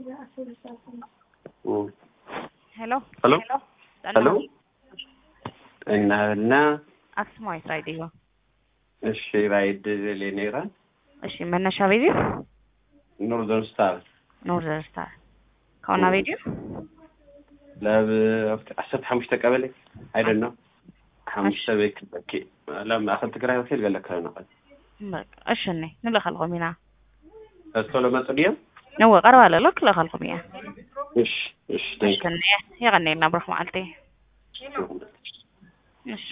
Hello. Hello? Hello? እና አክስማይ ራይዲዮ እሺ ራይድ ሌኔራ እሺ መነሻ ቪዲዮ ኖርዘርን ስታር ካውና ቪዲዮ ለብ 15 ተቀበለ አይደለም 5 ቤክ በቂ ለማ አخذت ትግራይ ሆቴል ገለከለ ነው በቃ እሺ ነኝ ንለኸልኩም ኢና እስተሎ መጥዲያ ነው ቀርባ ለለክ ለኸልኩም ያ እሺ እሺ ደንክ يغني لنا بروح معلتي